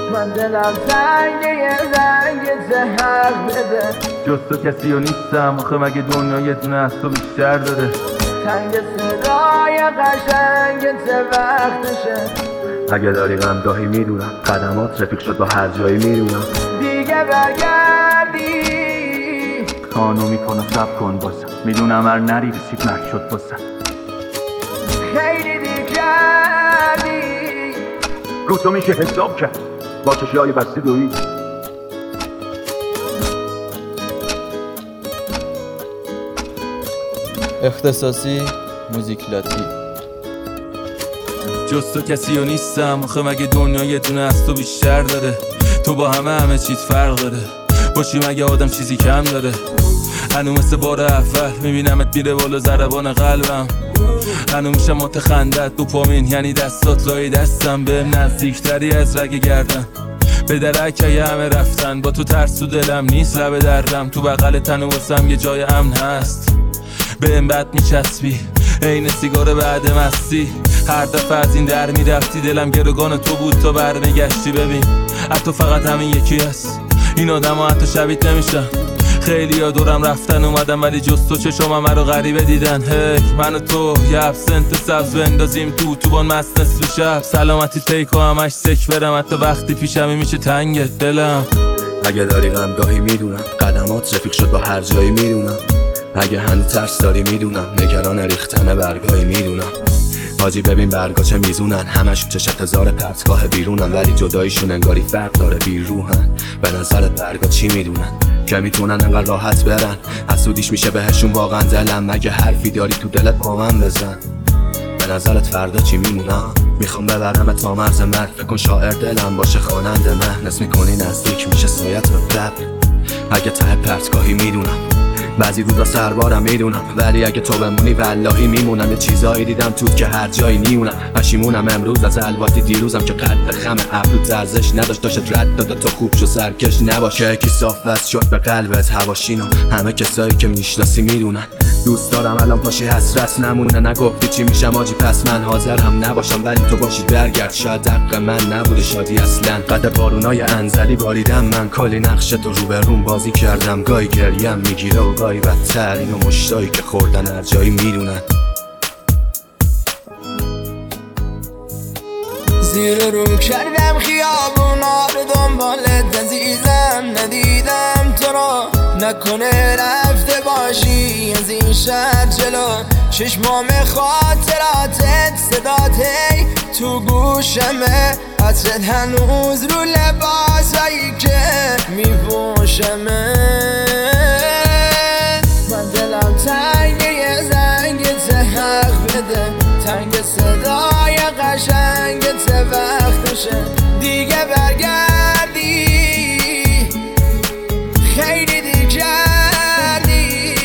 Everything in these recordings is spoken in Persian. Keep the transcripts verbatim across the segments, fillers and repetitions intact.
من دلم تنگه یه زنگ ته حق بده. جز تو کسی و نیستم آخه مگه دنیا یه دونه از تو بیشتر داره. تنگ صدای قشنگت وقتشه. اگه داری غمگاهی میدونم قدمات رفیق شد با هر جایی میدونم. دیگه برگردی کانو میکنه سب کن باسم، میدونم هر نری رسید مرد شد باسم. خیلی دیر کردی رو تو میشه حساب کرد با چشی های بستی دویی. اختصاصی موزیک لاتی. جز تو کسی و نیستم آخه مگه دنیا یه دونه از تو بیشتر داره. تو با همه همه چیز فرق داره، باشی مگه آدم چیزی کم داره. هنو مثل بار اول میبینمت میره بالا ضربان قلبم. هنو میشه متخندت دوپامین یعنی دستات لای دستم. به نزدیکتری از رگ گردن به درک اگه همه رفتن. با تو ترس تو دلم نیست لب دردم. تو بغل تن و واسم یه جای امن هست. به این بد میچسبی عین سیگار بعد مستی. هر دفعه از این در میرفتی دلم گروگان تو بود تا برمیگشتی. ببین حتی فقط همین یکی هست، این آدم ها حتی شبیت نمیشن. خیلی ها دورم رفتن اومدم ولی جز تو چشم همه رو غریبه دیدن. هی من و تو یه ابسنت سبز بندازیم تو تو بان مست نصف شب. سلامتی تیکو همش سک برم حتی وقتی پیشمی میشه تنگ دلم. اگه داری غمگاهی میدونم قدمات رفیق شد با هر جایی میدونم. اگه هنوز ترس داری میدونم نگران ریختن برگاهی میدونم. حاجی ببین برگا چه میزونن همشون چشت هزار پرتگاه بیرونن ولی جداییشون انگاری فرق داره بیروحن. به نظرت برگا چی میدونن که میتونن انقدر راحت برن؟ حسودیش میشه بهشون واقعا دلم. مگه حرفی داری تو دلت با من بزن. به نظرت فردا چی میمونم؟ میخوام ببرمت تا مرز مرگ. فکر کن شاعر دلم باشه خواننده مهن. اسم میکنی نزدیک میشه سایت به رب. اگه ته پرتگاهی میدونم بعضی روزا سربارم میدونم ولی اگه تو بمونی والله میمونم. یه چیزایی دیدم توت که هر جایی نیونم. پشیمونم امروز از الواتی دیروزم که قد خم ابرو ارزش نداشت. داشت رد داده تا خوب شو سرکش نباشه. یکی صاف وست شد به قلبت هواشینو همه کسایی که میشناسی میدونن. دوست دارم الان پاشی حسرت نمونه. نگفتی چی میشم آجی پس من حاضرم نباشم ولی تو باشی برگرد. شاید حق من نبوده شادی اصلا. قد بارونای انزلی باریدم من کلی نقش تو رو به روم بازی کردم. گاهی گریم میگیره و گاهی بدتر. اینو مشتایی که خوردن هر جایی میدونن. زیر روم کردم خیابونا رو دنبالت عزیزم. ندیدم تو رو نکنه رفته باشی از این شهر جلو. چشمام خاطراتت صدات هی تو گوشمه. عطرت هنوز رو لباسایی که میپوشمه. من دلم تنگه یه زنگ ته حق بده. تنگ صدای قشنگت وقتشه. دیگه برگردی خیلی دیر کردی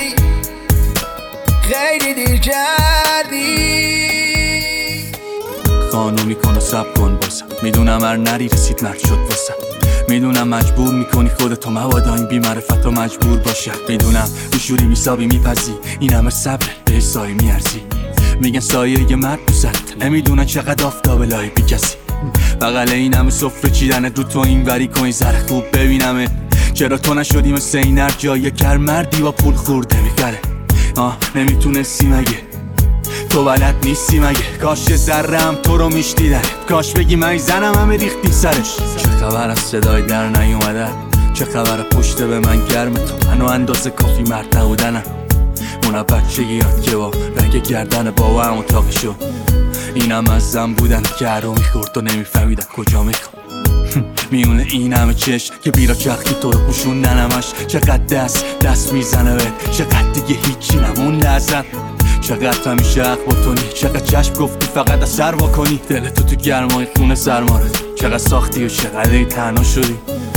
خیلی دیر کردی. کانو میکنه سب کن باسم، میدونم هر نری رسید مرد شد باسم. میدونم مجبور میکنی خودتو مبادا این بی معرفت و مجبور باشه. میدونم روشوری میسابی میپذی این همه صبر به سایه میارزی. میگن سایه یه مرد دوست نمیدونن چقدر آفتاب لای بی کسی. بغل این همه صفره چیدنت رو تو این وری کن زره خوب ببینمه. چرا تو نشدی مثل این هر جای کر مردی با پول خورده میگره. آه نمیتونستی مگه تو بلد نیستی مگه. کاش ذرم تو رو میشنیدن. کاش بگی من زنم همه ریختی سرش. چه خبر از صدای در نیومده؟ چه خبر پشت به من گرم تو؟ منو اندازه کافی مرد نبودنم. اونا بچگی یاد که با رنگ گردن بابا هم اتاقی شد. اینم از زن بودن که هر رو میخورد و نمیفهمیدن کجا میخواد. میونه این همه چشم که بیرا چرخی تو رو پوشوندن همش. چقدر دست دست میزنه بهت، چقدر دیگه هیچی نمونده ازم. چقدر همیشه حق با تو نی، چقدر چشم گفتی فقط از سر واکنی. دلتو تو گرمای خونه سرمارد، چقدر ساختی و چقدر ای تنها شدی.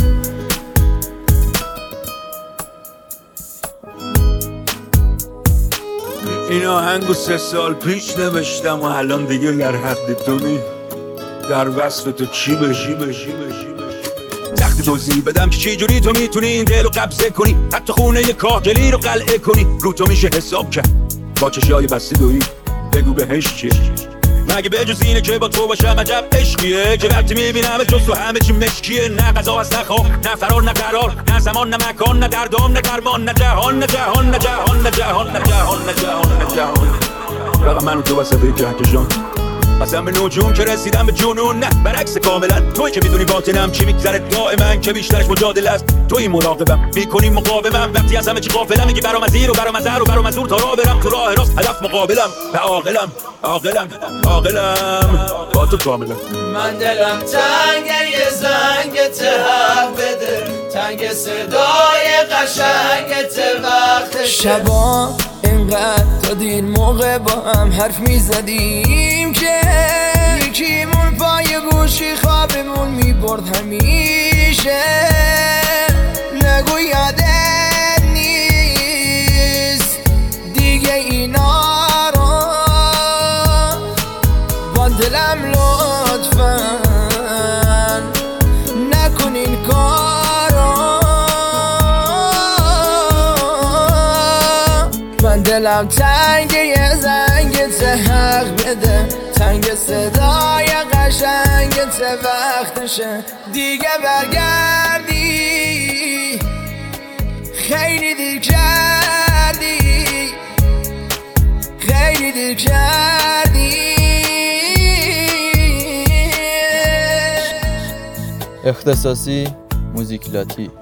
این آهنگو سه سال پیش نوشتم و الان دیگه در حد تو نی. در وصف تو چی بشی بشی بشی وقتی توضیح بدم که چی جوری تو میتونی این دل رو قبضه کنی. حتی خونه یه کاهگلی رو قلعه کنی. رو تو میشه حساب کرد با چشای بسته دویی. بگو بهش چی مگه به جز اینه که با تو باشم عجب عشقیه که وقتی میبینم جز تو همه چی مشکیه. نه غذا هست نه خواب نه فرار نه قرار نه زمان نه مکان نه دردام نه درمان نه جهان نه جهان نه جهان نه جهان نه جهان نه جهان نه جهان. فقط من و تو وسط کهکشان قسم به نجوم که رسیدم به جنون. نه برعکس کاملا توی که میدونی باطنم چی میگذره دائما که بیشترش مجادله است. توی مراقبم میکنی مقاومم وقتی از همه چی غافلم. میگی برام از این و برام از هر و برام از اون تا راه برم تو راه راست هدف مقابلم و عاقلم عاقلم عاقلم با تو کاملا. من دلم تنگه یه زنگت حق بده تنگ صدای قشنگت وقتشه. شبا اینقدر تا دیر موقع با هم حرف میزدیم که یکیمون پای گوشی خوابمون میبرد همیشه. نگو یادت نیست دیگه اینا رو با دلم لطفاً نکن این کارو. من دلم تنگ یه زنگت حق بده تنگ صدای قشنگت وقتشه دیگه برگردی خیلی دیر کردی خیلی دیر کردی. اختصاصی موزیک لاتی.